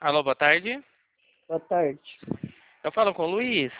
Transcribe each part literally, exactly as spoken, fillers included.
Alô, boa tarde. Boa tarde. Eu falo com o Luiz.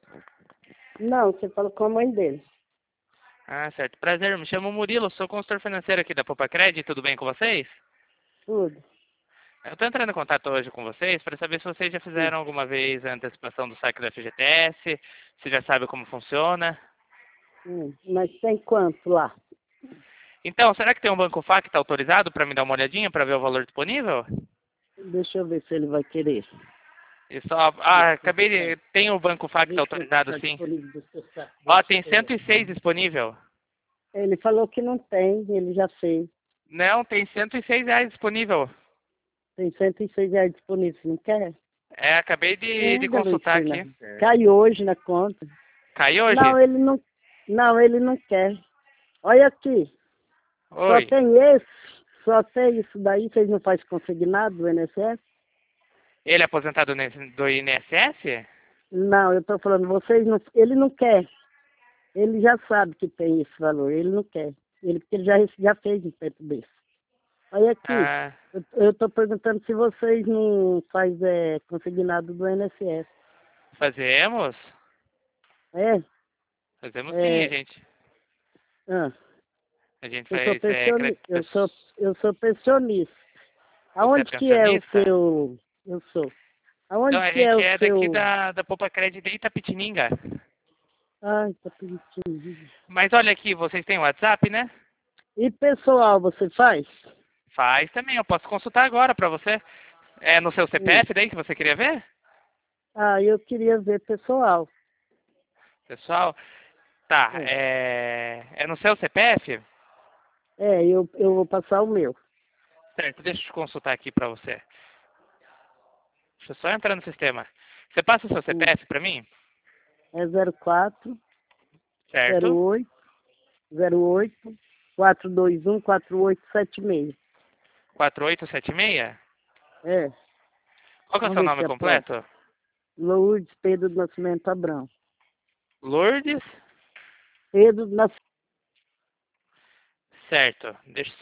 Não, você falou com a mãe dele. Ah, certo. Prazer, me chamo Murilo, sou consultor financeiro aqui da Popacred, tudo bem com vocês? Tudo. Eu estou entrando em contato hoje com vocês para saber se vocês já Sim. fizeram alguma vez a antecipação do saque do F G T S, se já sabe como funciona. Hum, mas tem quanto lá? Então, será que tem um banco F A que está autorizado para me dar uma olhadinha para ver o valor disponível? Deixa eu ver se ele vai querer. E só, ah, acabei de... Tem o banco F A que está Ver quanto autorizado, está sim. disponível do seu saco. Ó, Deixa tem eu ver. cento e seis disponível. Ele falou que não tem, ele já fez. Não, tem cento e seis reais disponível. Tem cento e seis reais disponível, não quer? É, acabei de, de Nada, consultar Luicina. aqui. Cai hoje na conta. Cai hoje? Não, ele não. Não, ele não quer. Olha aqui. Só Oi. tem esse. Só tem isso daí. Vocês não fazem consignado do I N S S? Ele é aposentado nesse- do I N S S? Não, eu estou falando, vocês não. Ele não quer. Ele já sabe que tem esse valor, ele não quer. Ele, porque ele já, já fez um tempo desse. Olha aqui, Ah, eu estou perguntando se vocês não fazem é, consignado do I N S S. fazemos? É? Fazemos sim, a É. gente. Ah, A gente eu sou faz é, pensionista. crédito. Eu sou, eu sou pensionista. Você é Aonde que é o pensionista? seu. Eu sou. Então, Aonde a que é gente o é daqui seu. da, da Popacred de Itapetininga. Ai, tá permitindo. Mas olha aqui, vocês têm WhatsApp, né? E pessoal, você faz? Faz também, eu posso consultar agora pra você. É no seu Hum. C P F daí que você queria ver? Ah, eu queria ver pessoal. Pessoal, tá, É, é, é no seu C P F? é eu, eu vou passar o meu. Certo, deixa eu consultar aqui pra você. Deixa eu só entrar no sistema. Você passa o seu Hum. C P F pra mim? É zero quatro zero Certo? oito zero oito quatro dois um quatro oito sete seis. quatro oito sete seis? É, Qual que é o vamos seu ver nome se é pronto. completo? Lourdes Pedro do Nascimento Abrão. Lourdes? Pedro do Nascimento. Certo. Deixa